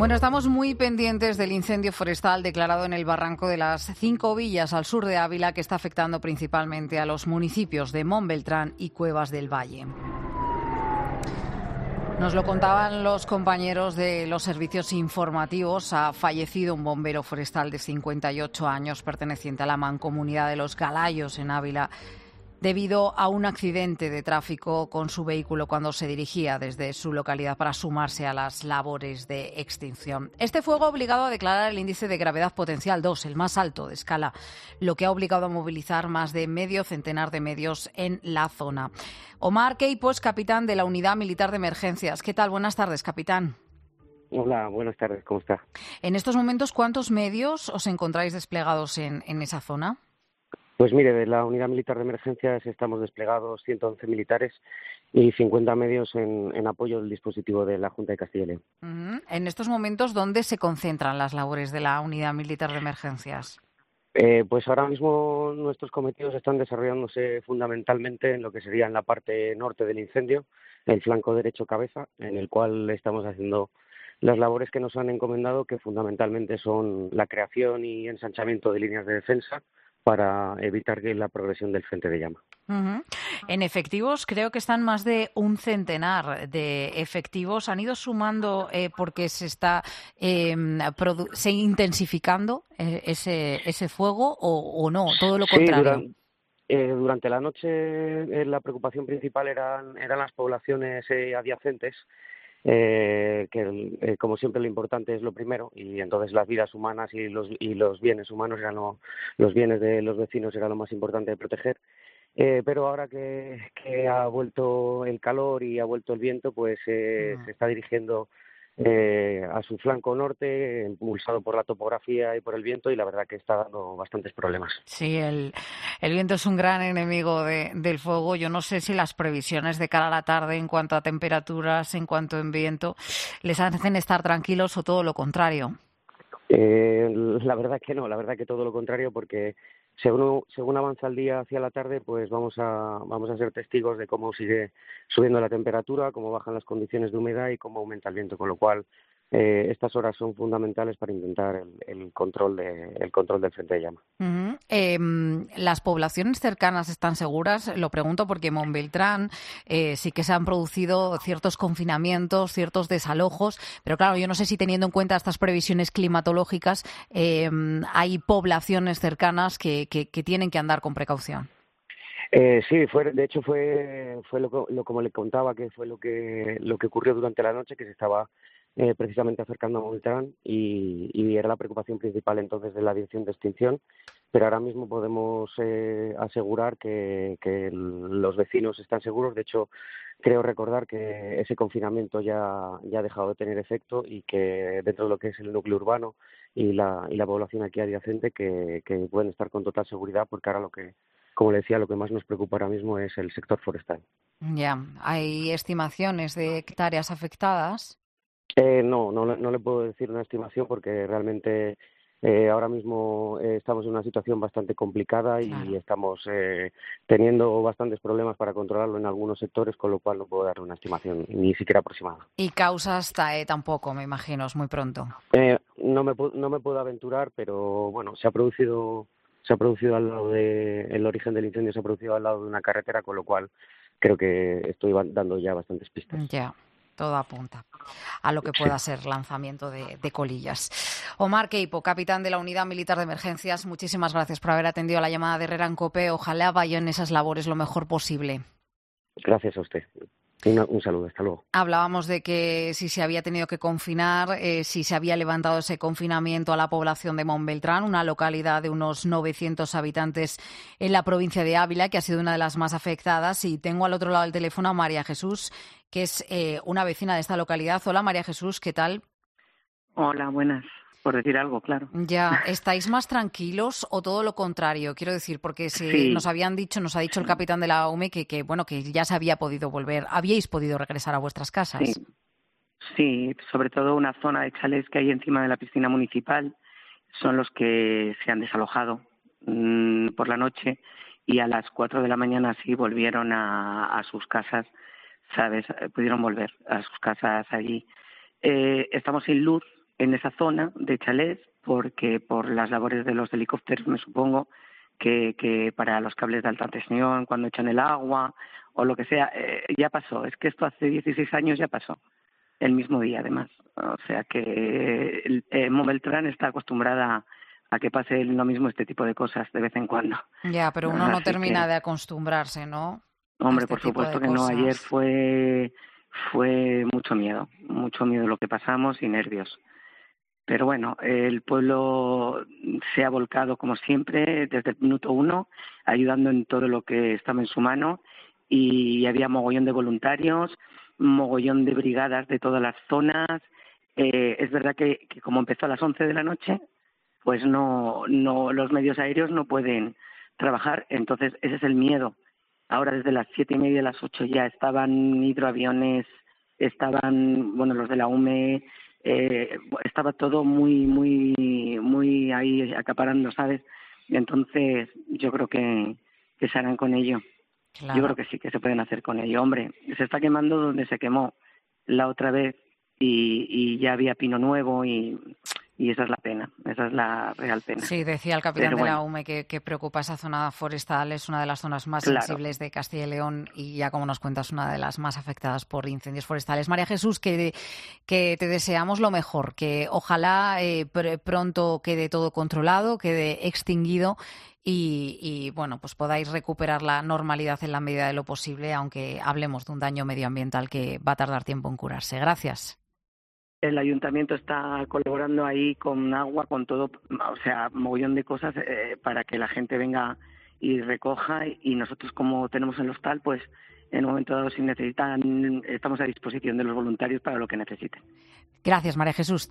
Bueno, estamos muy pendientes del incendio forestal declarado en el barranco de las Cinco Villas, al sur de Ávila, que está afectando principalmente a los municipios de Montbeltrán y Cuevas del Valle. Nos lo contaban los compañeros de los servicios informativos. Ha fallecido un bombero forestal de 58 años, perteneciente a la Mancomunidad de los Galayos, en Ávila, debido a un accidente de tráfico con su vehículo cuando se dirigía desde su localidad para sumarse a las labores de extinción. Este fuego ha obligado a declarar el índice de gravedad potencial 2, el más alto de escala, lo que ha obligado a movilizar más de medio centenar de medios en la zona. Omar Queipos, capitán de la Unidad Militar de Emergencias. ¿Qué tal? Buenas tardes, capitán. Hola, buenas tardes, ¿cómo está? En estos momentos, ¿cuántos medios os encontráis desplegados en esa zona? Pues mire, de la Unidad Militar de Emergencias estamos desplegados 111 militares y 50 medios en apoyo del dispositivo de la Junta de Castilla y León. En estos momentos, ¿dónde se concentran las labores de la Unidad Militar de Emergencias? Pues ahora mismo nuestros cometidos están desarrollándose fundamentalmente en lo que sería en la parte norte del incendio, el flanco derecho cabeza, en el cual estamos haciendo las labores que nos han encomendado, que fundamentalmente son la creación y ensanchamiento de líneas de defensa para evitar que la progresión del frente de llama. En efectivos, creo que están más de un centenar de efectivos. ¿Han ido sumando porque se está intensificando ese fuego o no? Todo lo contrario. Sí, durante la noche la preocupación principal eran las poblaciones adyacentes, que como siempre lo importante es lo primero, y entonces las vidas humanas y los bienes humanos los bienes de los vecinos era lo más importante de proteger. Pero ahora que ha vuelto el calor y ha vuelto el viento, pues se está dirigiendo a su flanco norte, impulsado por la topografía y por el viento, y la verdad que está dando bastantes problemas. Sí, el viento es un gran enemigo del fuego. Yo no sé si las previsiones de cara a la tarde en cuanto a temperaturas, en cuanto a viento, les hacen estar tranquilos o todo lo contrario. La verdad que no, la verdad que todo lo contrario, porque según avanza el día hacia la tarde, pues vamos a ser testigos de cómo sigue subiendo la temperatura, cómo bajan las condiciones de humedad y cómo aumenta el viento, con lo cual estas horas son fundamentales para intentar el control del frente de llama. ¿Las poblaciones cercanas están seguras? Lo pregunto porque en Montbeltrán sí que se han producido ciertos confinamientos, ciertos desalojos, pero claro, yo no sé si teniendo en cuenta estas previsiones climatológicas hay poblaciones cercanas que tienen que andar con precaución. Sí, de hecho fue como le contaba, que fue lo que ocurrió durante la noche, que se estaba precisamente acercando a Montbeltrán y era la preocupación principal entonces de la dirección de extinción, pero ahora mismo podemos asegurar que los vecinos están seguros. De hecho, creo recordar que ese confinamiento ya ha dejado de tener efecto y que dentro de lo que es el núcleo urbano y la población aquí adyacente que pueden estar con total seguridad, porque ahora como le decía, lo que más nos preocupa ahora mismo es el sector forestal. Ya, ¿hay estimaciones de hectáreas afectadas? No le puedo decir una estimación porque realmente ahora mismo estamos en una situación bastante complicada y Claro. estamos teniendo bastantes problemas para controlarlo en algunos sectores, con lo cual no puedo darle una estimación ni siquiera aproximada. Y causas tampoco, me imagino, es muy pronto. No me puedo aventurar, pero bueno, se ha producido al lado el origen del incendio se ha producido al lado de una carretera, con lo cual creo que estoy dando ya bastantes pistas. Ya, todo apunta a lo que pueda ser lanzamiento de colillas. Omar Queipo, capitán de la Unidad Militar de Emergencias, muchísimas gracias por haber atendido la llamada de Herrera en COPE. Ojalá vayan esas labores lo mejor posible. Gracias a usted. Un saludo, hasta luego. Hablábamos de que si se había tenido que confinar, si se había levantado ese confinamiento a la población de Montbeltrán, una localidad de unos 900 habitantes en la provincia de Ávila, que ha sido una de las más afectadas. Y tengo al otro lado del teléfono a María Jesús, que es una vecina de esta localidad. Hola, María Jesús, ¿qué tal? Hola, buenas. Por decir algo, claro. Ya, ¿estáis más tranquilos o todo lo contrario? Quiero decir, porque Sí. nos ha dicho el capitán de la UME que ya se había podido volver, habíais podido regresar a vuestras casas. Sí, sobre todo una zona de chalés que hay encima de la piscina municipal son los que se han desalojado por la noche y a las 4 de la mañana sí volvieron a sus casas, ¿sabes? Pudieron volver a sus casas allí. Estamos sin luz, en esa zona de chalés, porque por las labores de los helicópteros me supongo que para los cables de alta tensión, cuando echan el agua o lo que sea, ya pasó. Es que esto hace 16 años ya pasó, el mismo día además. O sea que Montbeltrán está acostumbrada a que pase lo mismo este tipo de cosas de vez en cuando. Ya, pero uno no Así termina que, de acostumbrarse, ¿no? A hombre, este por tipo de supuesto que no. Ayer cosas. fue mucho miedo lo que pasamos y nervios. Pero bueno, el pueblo se ha volcado como siempre desde el minuto uno, ayudando en todo lo que estaba en su mano, y había mogollón de voluntarios, mogollón de brigadas de todas las zonas. Es verdad que como empezó a las 11 de la noche, pues no los medios aéreos no pueden trabajar, entonces ese es el miedo. Ahora desde las 7:30, las 8 ya estaban hidroaviones, estaban, bueno, los de la UME, estaba todo muy ahí acaparando, ¿sabes? Entonces yo creo que se harán con ello. Yo Claro. creo que sí, que se pueden hacer con ello. Hombre, se está quemando donde se quemó la otra vez y ya había pino nuevo y esa es la pena, esa es la real pena. Sí, decía el capitán Pero de la bueno, UME que preocupa esa zona forestal, es una de las zonas más claro. sensibles de Castilla y León y ya como nos cuentas, una de las más afectadas por incendios forestales. María Jesús, que te deseamos lo mejor, que ojalá pronto quede todo controlado, quede extinguido y bueno, pues podáis recuperar la normalidad en la medida de lo posible, aunque hablemos de un daño medioambiental que va a tardar tiempo en curarse. Gracias. El ayuntamiento está colaborando ahí con agua, con todo, o sea, mogollón de cosas para que la gente venga y recoja, y nosotros, como tenemos el hostal, pues en un momento dado, si necesitan, estamos a disposición de los voluntarios para lo que necesiten. Gracias, María Jesús.